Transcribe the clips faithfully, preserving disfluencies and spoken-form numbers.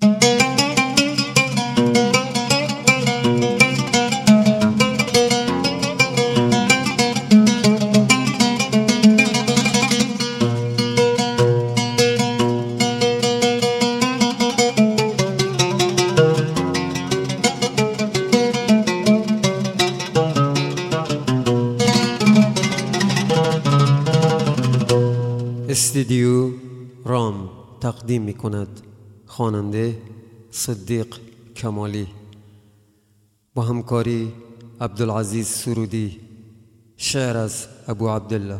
استودیو رام تقدیم می کند خواننده صدیق کمالی با همکاری عبدالعزیز سرودی. شعر از ابو عبدالله.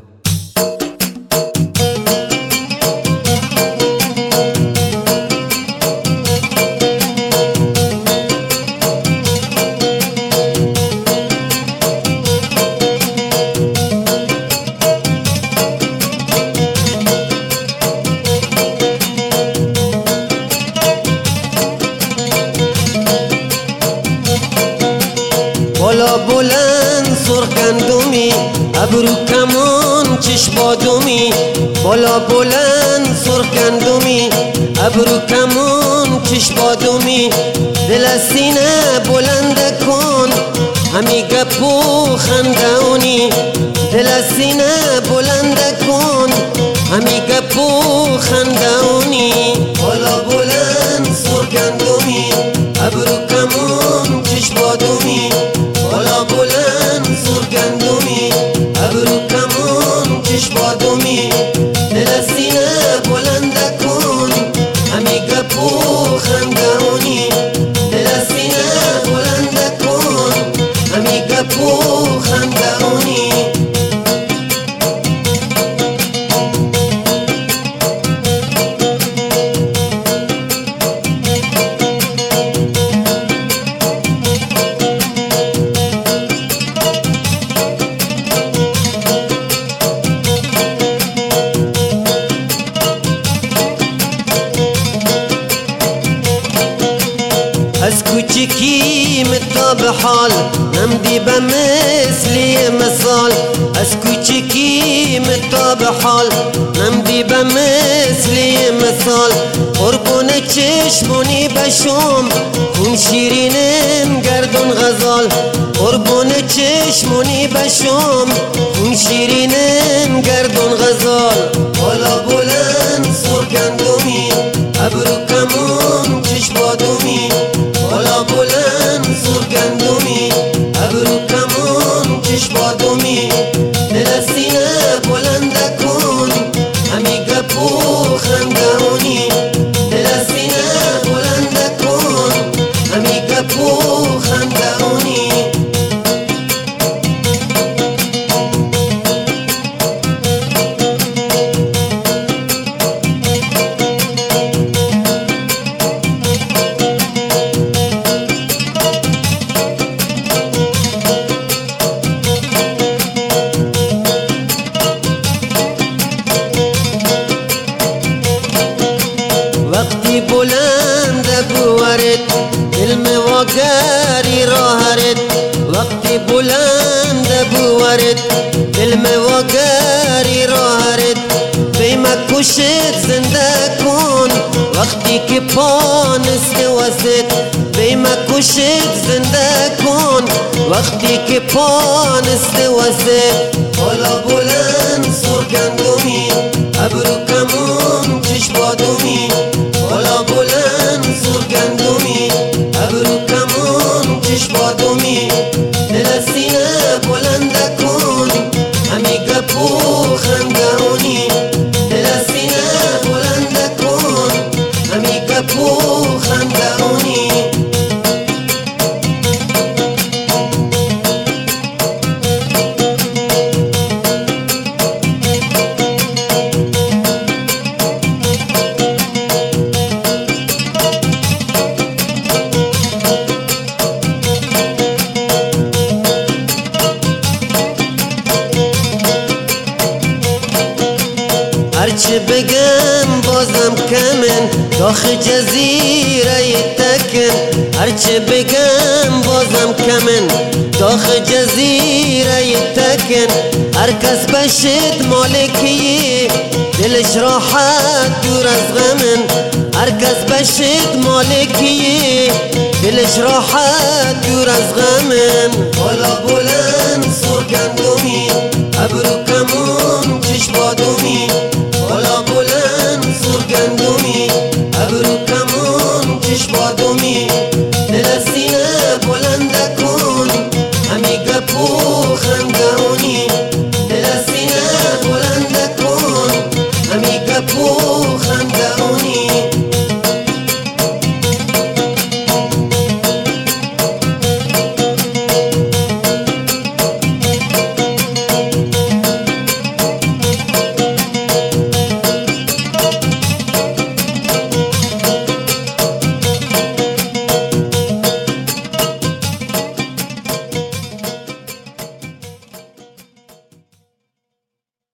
بالا بلند سرخگندمی، ابرو کمان چشمادمی. بالا بلند سرخگندمی، ابرو کمان چشمادمی. دل از سینه بلند کن، همی گپ و خندونی. دل از سینه بلند کن، همی گپ و خندونی. بالا بلند سرخگندمی، ابرو کمان چشمادمی. بالا بلند سرگندمی، ابرو کمان چشمادمی. دل از سینه بلند کن، همی گپ و خندونی. دل از سینه بلند کن، همی گپ و خندونی. از کوچکی متا به حال، نمدی به مثلی مثال. از کوچکی متا به حال، نمدی به مثلی مثال. قربون چشمونی بشم، خون شیرینم گردون غزال. قربون چشمونی بشم، خون شیرینم گردون غزال. بالا بلند سرگندمی، ابرو کمان چشمادمی. بالا بلند سرگندمی، ابرو کمان چشمادمی. دل از سینه بلند کن، همی گپ و خندونی. دل از سینه بلند کن، همی گپ و خندونی. وقتی بلند بورد، علم واگری راهرد. وقتی بلند بورد، علم واگری راهرد. بیمه کشت زنده کن، وقتی که پانست وسط. بیمه کشت زنده کن، وقتی که پانست وسط. بالا بلند سرگندمی، ابرو کمان چشمادمی. بالا بلند سرگندمی، ابرو کمان چشمادمی. دل از سینه بلند کن، همی گپ و خندونی. دل از سینه بلند کن، همی گپ و خندونی. جزیره تکن، هرچه بگم بازم کمن. داخ جزیره تکن، هر کس بشد مالکیه، دلش راحت دور از غمن. هر کس بشد مالکیه، دلش راحت دور از غمن. بالا بلند سوگندمی، ابرو کمون چشم بادومی. بالا بلند سوگندمی، ابرو کمون چشم بادومی. دل سینه بلند کن، همی گپو خندهونی. دل سینه بلند کن، همی گپو